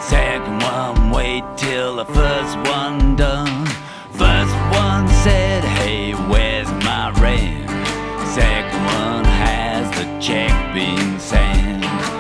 Second one, wait till the first one done. First one said, hey, where's my rent? Second one, has the check been sent?